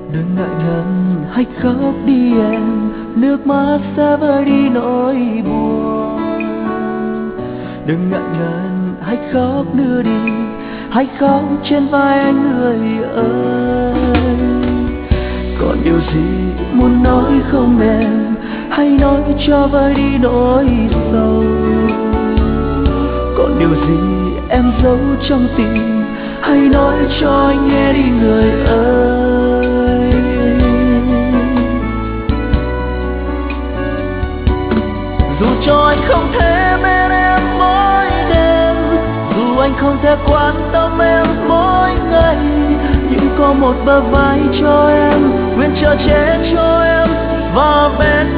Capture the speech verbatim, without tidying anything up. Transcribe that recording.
Đừng ngại ngần hãy khóc đi em, nước mắt sẽ vơi đi nỗi buồn. Đừng ngại ngần hãy khóc nữa đi, hãy khóc trên vai anh người ơi. Còn điều gì muốn nói không em, hãy nói cho vơi đi nỗi sầu. Còn điều gì em giấu trong tim, hãy nói cho anh nghe đi người ơi. Dù cho anh không thể bên em mỗi đêm, dù anh không thể quan tâm em mỗi ngày, nhưng có một bờ vai cho em, nguyện chờ che cho em và bên